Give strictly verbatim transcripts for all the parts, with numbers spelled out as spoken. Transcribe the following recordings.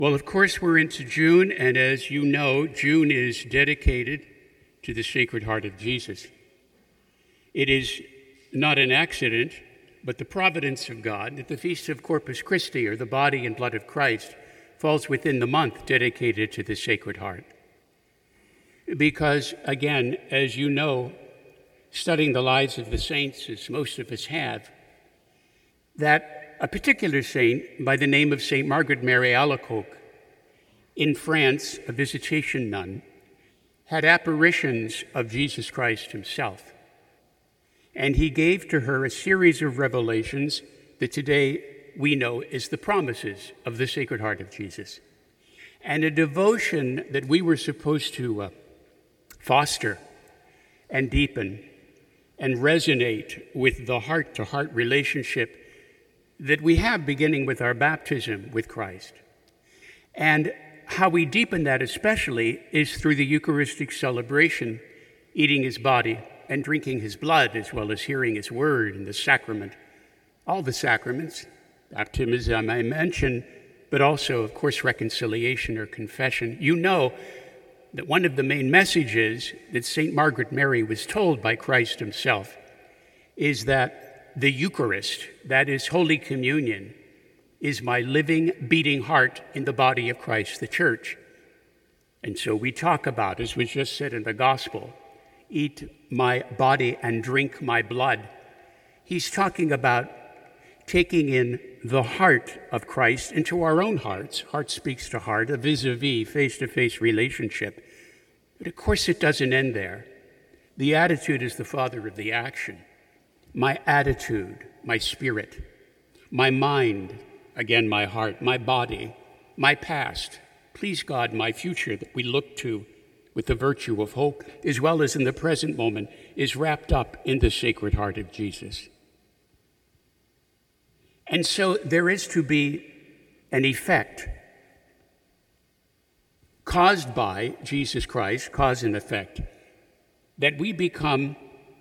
Well, of course, we're into June, and as you know, June is dedicated to the Sacred Heart of Jesus. It is not an accident, but the providence of God that the Feast of Corpus Christi, or the body and blood of Christ, falls within the month dedicated to the Sacred Heart. Because, again, as you know, studying the lives of the saints, as most of us have, that a particular saint by the name of Saint Margaret Mary Alacoque in France, a visitation nun, had apparitions of Jesus Christ himself. And he gave to her a series of revelations that today we know as the promises of the Sacred Heart of Jesus. And a devotion that we were supposed to uh, foster and deepen and resonate with the heart-to-heart relationship that we have beginning with our baptism with Christ. And how we deepen that especially is through the Eucharistic celebration, eating his body and drinking his blood, as well as hearing his word and the sacrament. All the sacraments, baptism I mentioned, but also, of course, reconciliation or confession. You know that one of the main messages that Saint Margaret Mary was told by Christ himself is that the Eucharist, that is Holy Communion, is my living, beating heart in the body of Christ, the Church. And so we talk about, as was just said in the Gospel, eat my body and drink my blood. He's talking about taking in the heart of Christ into our own hearts. Heart speaks to heart, a vis-a-vis, face-to-face relationship. But of course it doesn't end there. The attitude is the father of the action. My attitude, my spirit, my mind, again my heart, my body, my past, please God, my future that we look to with the virtue of hope, as well as in the present moment, is wrapped up in the Sacred Heart of Jesus. And so there is to be an effect caused by Jesus Christ, cause and effect, that we become,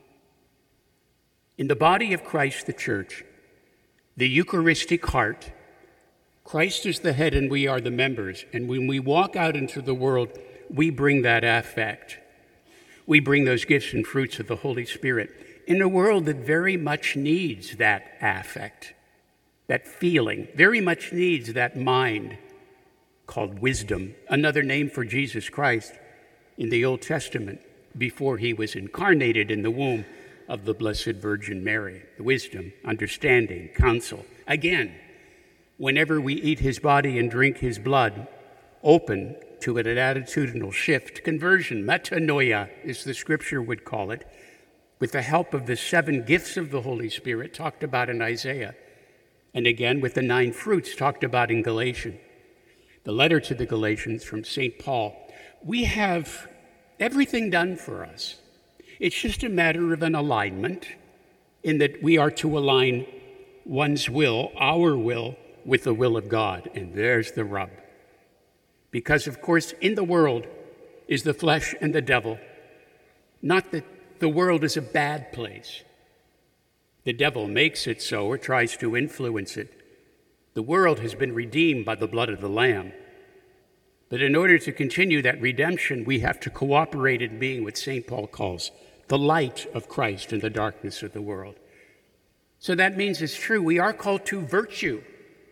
in the body of Christ, the Church, the Eucharistic heart. Christ is the head and we are the members. And when we walk out into the world, we bring that affect. We bring those gifts and fruits of the Holy Spirit in a world that very much needs that affect, that feeling, very much needs that mind called wisdom, another name for Jesus Christ in the Old Testament before he was incarnated in the womb of the Blessed Virgin Mary. Wisdom, understanding, counsel. Again, whenever we eat his body and drink his blood, open to an attitudinal shift, conversion, metanoia, as the scripture would call it, with the help of the seven gifts of the Holy Spirit talked about in Isaiah, and again with the nine fruits talked about in Galatians. The letter to the Galatians from Saint Paul. We have everything done for us. It's just a matter of an alignment in that we are to align one's will, our will, with the will of God. And there's the rub. Because, of course, in the world is the flesh and the devil. Not that the world is a bad place. The devil makes it so or tries to influence it. The world has been redeemed by the blood of the Lamb. But in order to continue that redemption, we have to cooperate in being what Saint Paul calls the light of Christ in the darkness of the world. So that means it's true, we are called to virtue,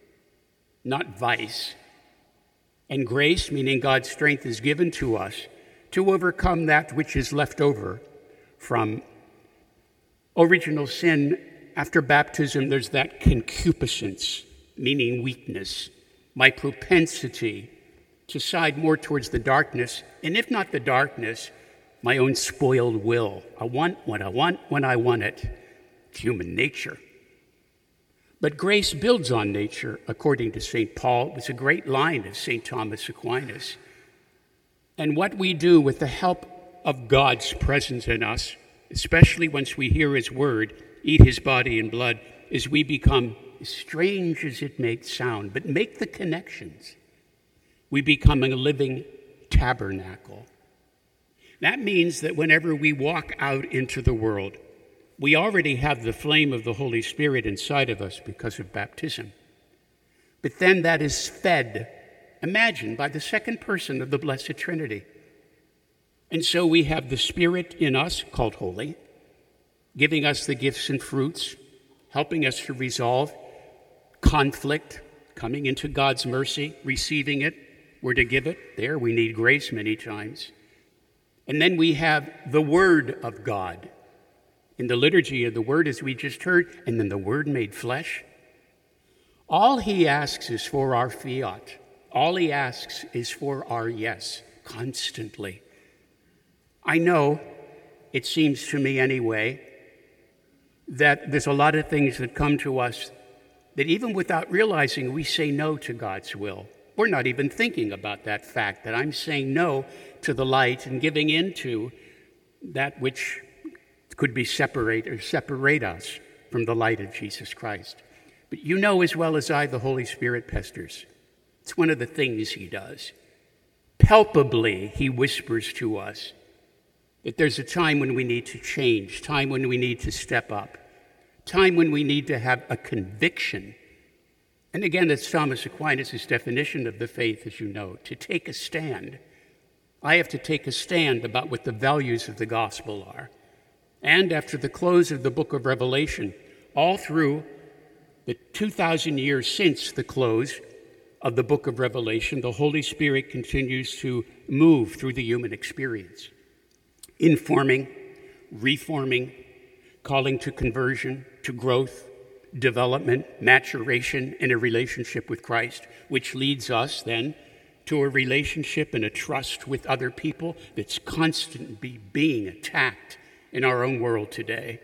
not vice. And grace, meaning God's strength, is given to us to overcome that which is left over from original sin. After baptism, there's that concupiscence, meaning weakness, my propensity to side more towards the darkness, and if not the darkness, my own spoiled will. I want what I want when I want it. It's human nature. But grace builds on nature, according to Saint Paul. It's a great line of Saint Thomas Aquinas. And what we do with the help of God's presence in us, especially once we hear his word, eat his body and blood, is we become, as strange as it may sound, but make the connections. We become a living tabernacle. That means that whenever we walk out into the world, we already have the flame of the Holy Spirit inside of us because of baptism. But then that is fed Imagine, by the second person of the Blessed Trinity. And so we have the Spirit in us, called Holy, giving us the gifts and fruits, helping us to resolve conflict, coming into God's mercy, receiving it. We're to give it. There, we need grace many times. And then we have the Word of God. In the liturgy of the Word, as we just heard, and then the Word made flesh. All he asks is for our fiat. All he asks is for our yes, constantly. I know, it seems to me anyway, that there's a lot of things that come to us that even without realizing, we say no to God's will. We're not even thinking about that fact, that I'm saying no to the light and giving in to that which could be separate or separate us from the light of Jesus Christ. But you know as well as I, the Holy Spirit pesters. It's one of the things he does. Palpably, he whispers to us that there's a time when we need to change, time when we need to step up, time when we need to have a conviction. And again, that's Thomas Aquinas' definition of the faith, as you know, to take a stand. I have to take a stand about what the values of the gospel are. And after the close of the book of Revelation, all through the two thousand years since the close of the book of Revelation, the Holy Spirit continues to move through the human experience, informing, reforming, calling to conversion, to growth, development, maturation in a relationship with Christ, which leads us then to a relationship and a trust with other people that's constantly being attacked in our own world today.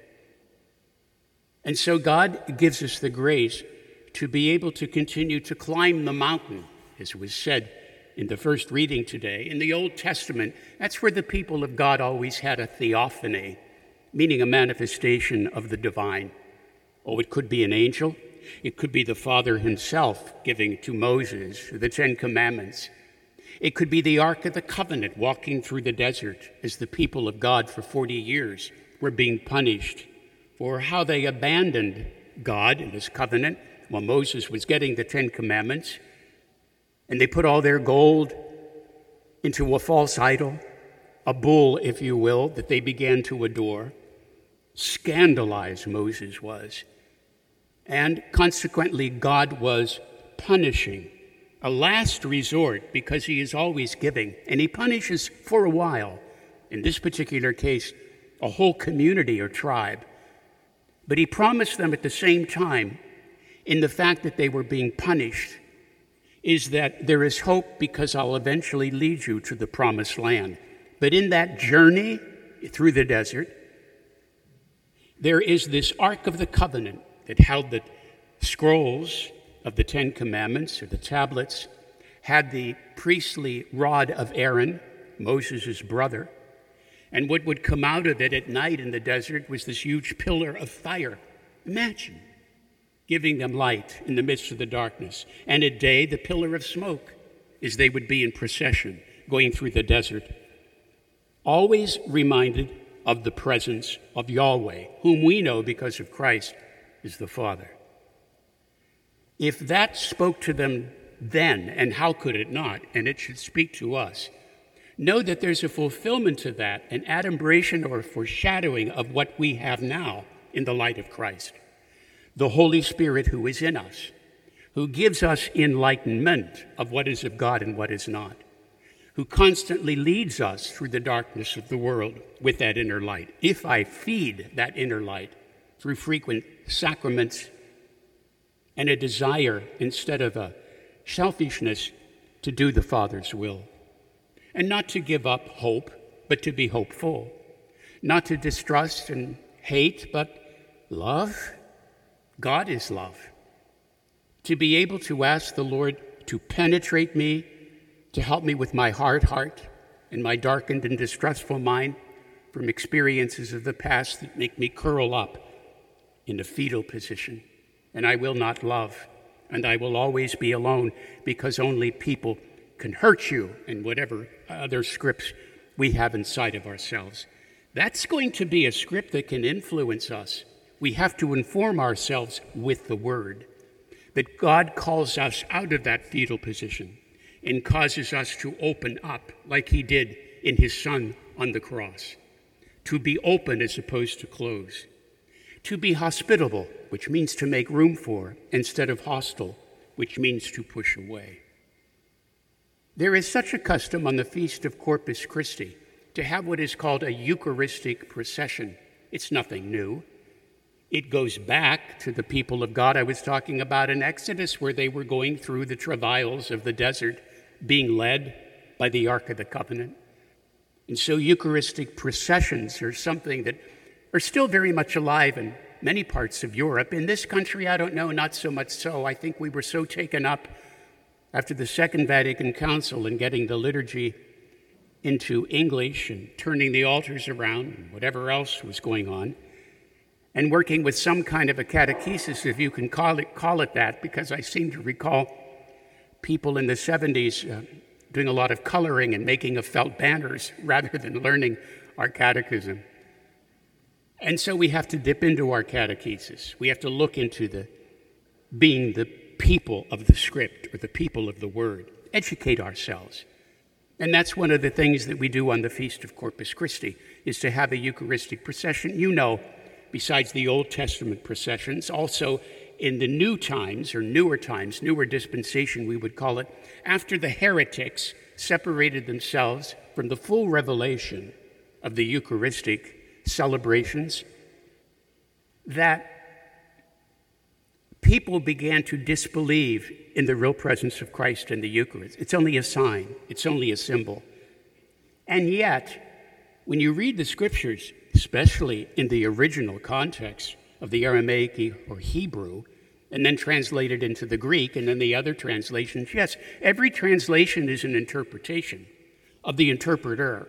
And so God gives us the grace to be able to continue to climb the mountain, as was said in the first reading today. In the Old Testament, that's where the people of God always had a theophany, meaning a manifestation of the divine. Oh, it could be an angel. It could be the Father himself giving to Moses the Ten Commandments. It could be the Ark of the Covenant walking through the desert as the people of God for forty years were being punished for how they abandoned God and his covenant while Moses was getting the Ten Commandments. And they put all their gold into a false idol, a bull, if you will, that they began to adore. Scandalized Moses was. And consequently, God was punishing, a last resort, because he is always giving. And he punishes for a while. In this particular case, a whole community or tribe. But he promised them at the same time, in the fact that they were being punished, is that there is hope because I'll eventually lead you to the promised land. But in that journey through the desert, there is this Ark of the Covenant that held the scrolls of the Ten Commandments, or the tablets, had the priestly rod of Aaron, Moses' brother, and what would come out of it at night in the desert was this huge pillar of fire. Imagine, giving them light in the midst of the darkness. And at day, the pillar of smoke, as they would be in procession going through the desert. Always reminded of the presence of Yahweh, whom we know because of Christ is the Father. If that spoke to them then, and how could it not, and it should speak to us, know that there's a fulfillment to that, an adumbration or a foreshadowing of what we have now in the light of Christ. The Holy Spirit who is in us, who gives us enlightenment of what is of God and what is not, who constantly leads us through the darkness of the world with that inner light. If I feed that inner light through frequent sacraments and a desire instead of a selfishness to do the Father's will, and not to give up hope, but to be hopeful, not to distrust and hate, but love. God is love. To be able to ask the Lord to penetrate me, to help me with my hard heart and my darkened and distrustful mind from experiences of the past that make me curl up in a fetal position. And I will not love, and I will always be alone, because only people can hurt you, and whatever other scripts we have inside of ourselves. That's going to be a script that can influence us. We have to inform ourselves with the Word that God calls us out of that fetal position and causes us to open up like he did in his Son on the cross, to be open as opposed to close, to be hospitable, which means to make room for, instead of hostile, which means to push away. There is such a custom on the Feast of Corpus Christi to have what is called a Eucharistic procession. It's nothing new. It goes back to the people of God I was talking about in Exodus, where they were going through the travails of the desert, being led by the Ark of the Covenant. And so Eucharistic processions are something that are still very much alive in many parts of Europe. In this country, I don't know, not so much so. I think we were so taken up after the Second Vatican Council and getting the liturgy into English and turning the altars around and whatever else was going on, and working with some kind of a catechesis, if you can call it, call it that, because I seem to recall people in the seventies uh, doing a lot of coloring and making of felt banners rather than learning our catechism. And so we have to dip into our catechesis. We have to look into the being the people of the script or the people of the word, educate ourselves. And that's one of the things that we do on the Feast of Corpus Christi, is to have a Eucharistic procession. You know, besides the Old Testament processions, also in the new times, or newer times, newer dispensation we would call it, after the heretics separated themselves from the full revelation of the Eucharistic celebrations, that people began to disbelieve in the real presence of Christ in the Eucharist. It's only a sign. It's only a symbol. And yet, when you read the scriptures, especially in the original context of the Aramaic or Hebrew, and then translated into the Greek, and then the other translations, yes, every translation is an interpretation of the interpreter.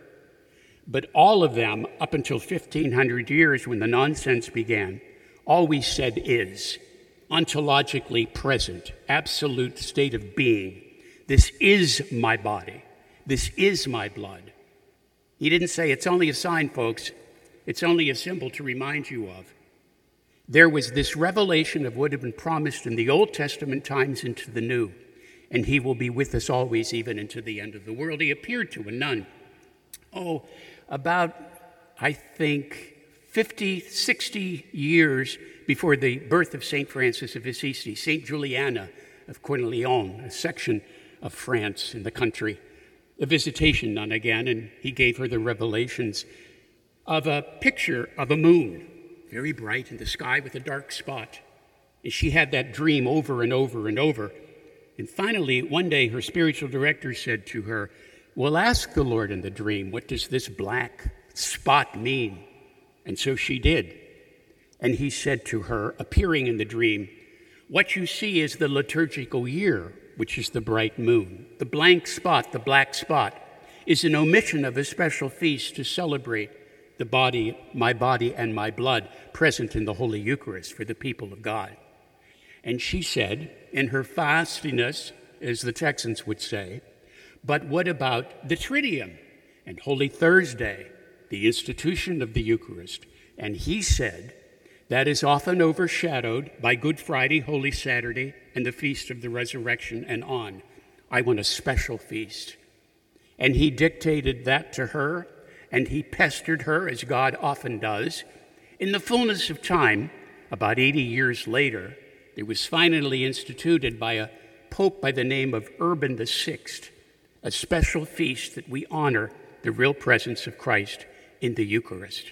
But all of them, up until fifteen hundred years when the nonsense began, always said is, ontologically present, absolute state of being. This is my body. This is my blood. He didn't say it's only a sign, folks. It's only a symbol to remind you of. There was this revelation of what had been promised in the Old Testament times into the New, and he will be with us always, even into the end of the world. He appeared to a nun, oh, about, I think, fifty, sixty years before the birth of Saint Francis of Assisi, Saint Juliana of Cornillon, a section of France in the country, a visitation nun again, and he gave her the revelations of a picture of a moon, very bright in the sky with a dark spot. And she had that dream over and over and over. And finally, one day, her spiritual director said to her, "Well, ask the Lord in the dream, what does this black spot mean?" And so she did. And he said to her, appearing in the dream, "What you see is the liturgical year, which is the bright moon. The blank spot, the black spot, is an omission of a special feast to celebrate the body, my body and my blood, present in the Holy Eucharist for the people of God." And she said, in her fastiness, as the Texans would say, "But what about the Triduum and Holy Thursday, the institution of the Eucharist?" And he said, "That is often overshadowed by Good Friday, Holy Saturday, and the Feast of the Resurrection and on. I want a special feast." And he dictated that to her, and he pestered her, as God often does. In the fullness of time, about eighty years later, it was finally instituted by a pope by the name of Urban the Sixth, a special feast that we honor the real presence of Christ in the Eucharist.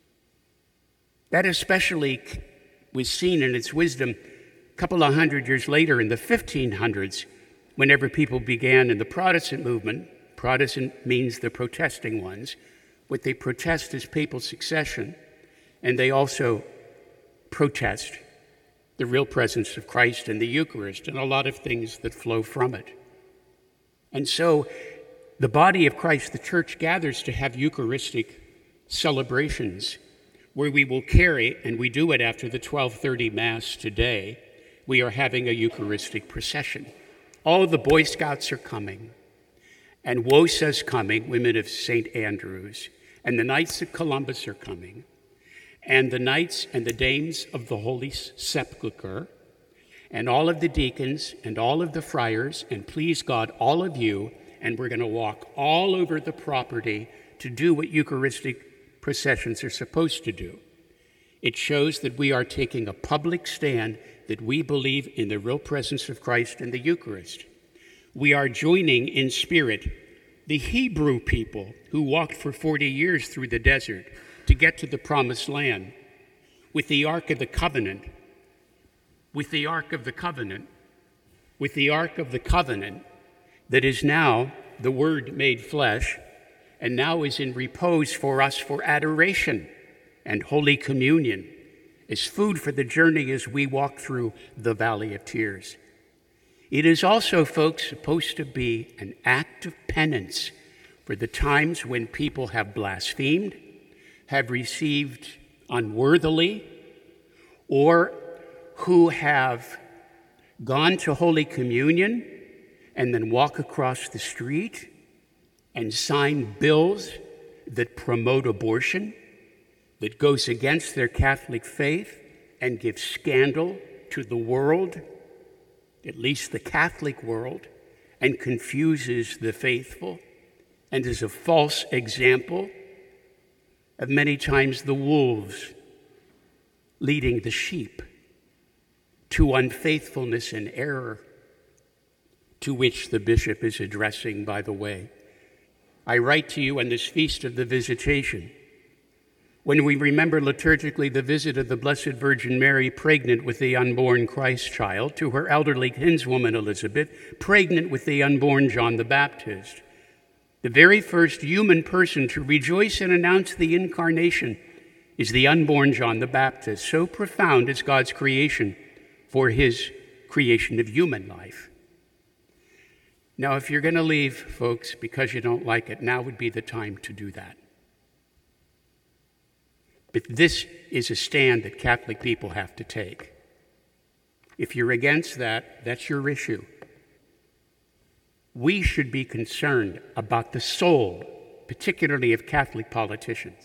That especially was seen in its wisdom a couple of hundred years later in the fifteen hundreds, whenever people began in the Protestant movement. Protestant means the protesting ones. What they protest is papal succession, and they also protest the real presence of Christ in the Eucharist and a lot of things that flow from it. And so the body of Christ, the church, gathers to have Eucharistic celebrations where we will carry, and we do it after the twelve thirty Mass today, we are having a Eucharistic procession. All of the Boy Scouts are coming, and W O S A is coming, Women of Saint Andrews, and the Knights of Columbus are coming, and the Knights and the Dames of the Holy Sepulchre, and all of the deacons and all of the friars, and please God, all of you, and we're going to walk all over the property to do what Eucharistic processions are supposed to do. It shows that we are taking a public stand that we believe in the real presence of Christ in the Eucharist. We are joining in spirit the Hebrew people who walked for forty years through the desert to get to the Promised Land with the Ark of the Covenant, with the Ark of the Covenant, with the Ark of the Covenant that is now the Word made flesh and now is in repose for us for adoration and Holy Communion, as food for the journey as we walk through the Valley of Tears. It is also, folks, supposed to be an act of penance for the times when people have blasphemed, have received unworthily, or who have gone to Holy Communion and then walk across the street and sign bills that promote abortion, that goes against their Catholic faith and gives scandal to the world, at least the Catholic world, and confuses the faithful, and is a false example of many times the wolves leading the sheep to unfaithfulness and error, to which the bishop is addressing, by the way. I write to you on this Feast of the Visitation, when we remember liturgically the visit of the Blessed Virgin Mary, pregnant with the unborn Christ child, to her elderly kinswoman Elizabeth, pregnant with the unborn John the Baptist, the very first human person to rejoice and announce the incarnation is the unborn John the Baptist. So profound is God's creation for his creation of human life. Now, if you're going to leave, folks, because you don't like it, now would be the time to do that. But this is a stand that Catholic people have to take. If you're against that, that's your issue. We should be concerned about the soul, particularly of Catholic politicians.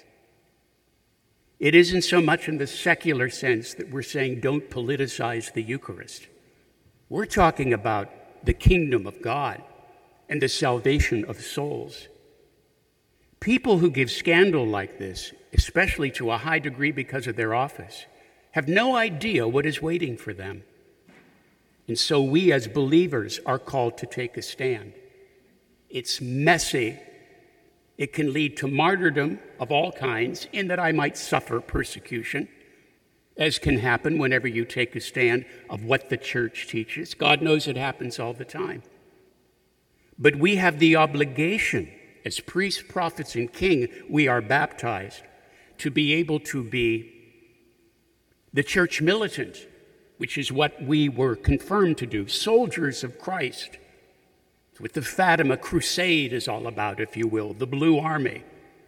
It isn't so much in the secular sense that we're saying don't politicize the Eucharist. We're talking about the kingdom of God and the salvation of souls. People who give scandal like this, especially to a high degree because of their office, have no idea what is waiting for them. And so we as believers are called to take a stand. It's messy. It can lead to martyrdom of all kinds, in that I might suffer persecution, as can happen whenever you take a stand of what the church teaches. God knows it happens all the time. But we have the obligation, as priests, prophets, and king, we are baptized, to be able to be the church militant, which is what we were confirmed to do, soldiers of Christ. It's what the Fatima Crusade is all about, if you will, the Blue Army.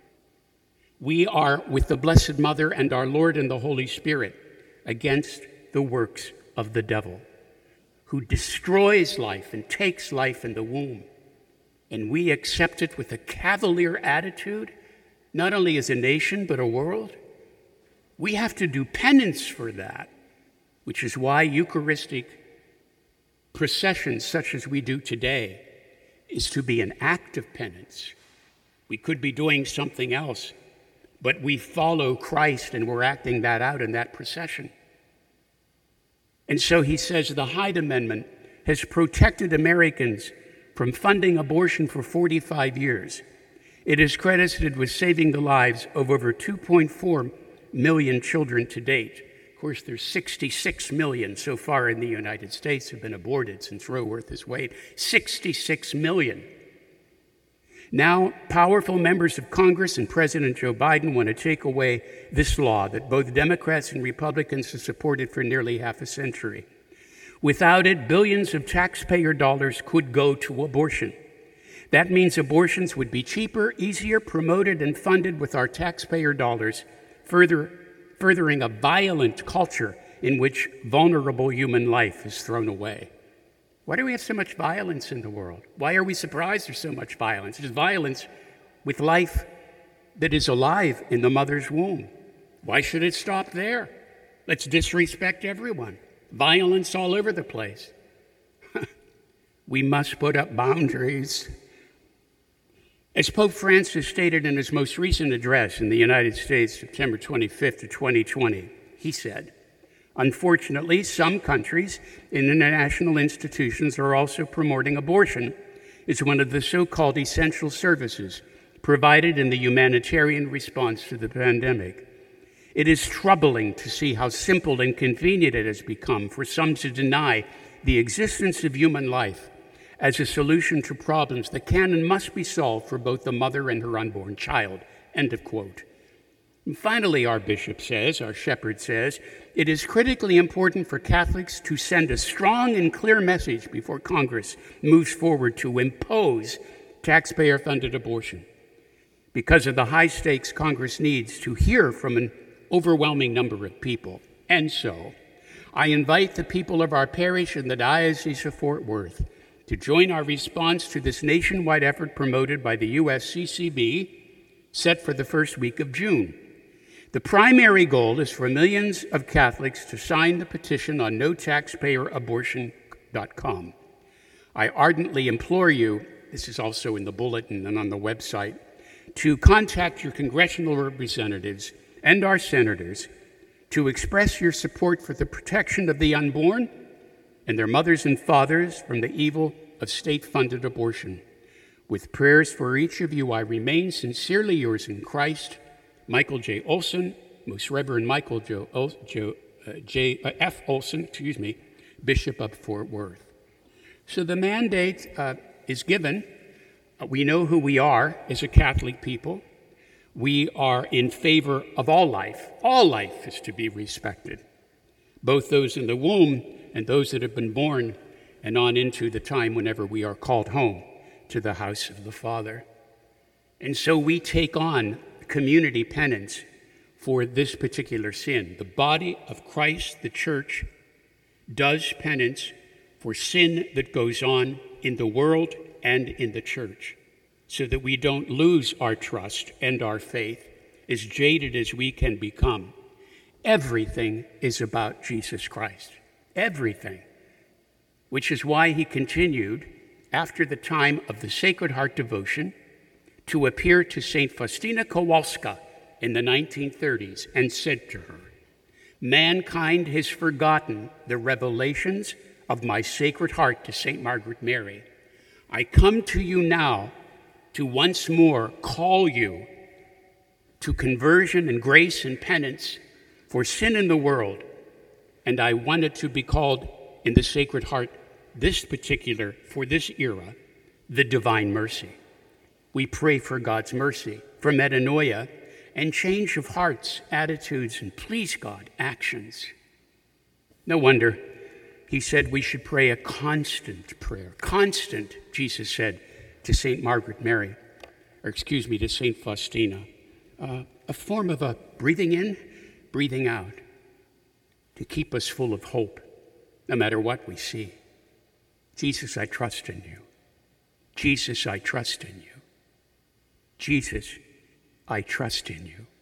We are with the Blessed Mother and our Lord and the Holy Spirit against the works of the devil, who destroys life and takes life in the womb. And we accept it with a cavalier attitude, not only as a nation, but a world. We have to do penance for that, which is why Eucharistic processions such as we do today is to be an act of penance. We could be doing something else, but we follow Christ and we're acting that out in that procession. And so he says the Hyde Amendment has protected Americans from funding abortion for forty-five years. It is credited with saving the lives of over two point four million children to date. Of course, there's sixty-six million so far in the United States have been aborted since Roe versus Wade. sixty-six million. Now, powerful members of Congress and President Joe Biden want to take away this law that both Democrats and Republicans have supported for nearly half a century. Without it, billions of taxpayer dollars could go to abortion. That means abortions would be cheaper, easier, promoted, and funded with our taxpayer dollars, further, furthering a violent culture in which vulnerable human life is thrown away. Why do we have so much violence in the world? Why are we surprised there's so much violence? There's violence with life that is alive in the mother's womb. Why should it stop there? Let's disrespect everyone. violence all over the place. We must put up boundaries. As Pope Francis stated in his most recent address in the United States, September twenty-fifth of twenty twenty, he said, "Unfortunately, some countries and international institutions are also promoting abortion as one of the so-called essential services provided in the humanitarian response to the pandemic. It is troubling to see how simple and convenient it has become for some to deny the existence of human life as a solution to problems that can and must be solved for both the mother and her unborn child." End of quote. And finally, our bishop says, our shepherd says, it is critically important for Catholics to send a strong and clear message before Congress moves forward to impose taxpayer-funded abortion. Because of the high stakes Congress needs to hear from an overwhelming number of people. And so, I invite the people of our parish in the Diocese of Fort Worth to join our response to this nationwide effort promoted by the U S C C B, set for the first week of June. The primary goal is for millions of Catholics to sign the petition on no taxpayer abortion dot com. I ardently implore you, this is also in the bulletin and on the website, to contact your congressional representatives and our senators to express your support for the protection of the unborn and their mothers and fathers from the evil of state-funded abortion. With prayers for each of you, I remain sincerely yours in Christ, Michael J. Olson, Most Reverend Michael J. O, J, uh, J uh, F. Olson, excuse me, Bishop of Fort Worth. So the mandate uh, is given. Uh, we know who we are as a Catholic people. We are in favor of all life. All life is to be respected, both those in the womb and those that have been born and on into the time whenever we are called home to the house of the Father. And so we take on community penance for this particular sin. The body of Christ, the church, does penance for sin that goes on in the world and in the church, so that we don't lose our trust and our faith, as jaded as we can become. Everything is about Jesus Christ. Everything. Which is why he continued, after the time of the Sacred Heart devotion, to appear to Saint Faustina Kowalska in the nineteen thirties and said to her, "Mankind has forgotten the revelations of my Sacred Heart to Saint Margaret Mary. I come to you now to once more call you to conversion and grace and penance for sin in the world, and I want it to be called in the Sacred Heart, this particular, for this era, the Divine Mercy." We pray for God's mercy, for metanoia, and change of hearts, attitudes, and please God, actions. No wonder he said we should pray a constant prayer. Constant, Jesus said to Saint Margaret Mary, or excuse me, to Saint Faustina. Uh, a form of a breathing in, breathing out, to keep us full of hope, no matter what we see. Jesus, I trust in you. Jesus, I trust in you. Jesus, I trust in you.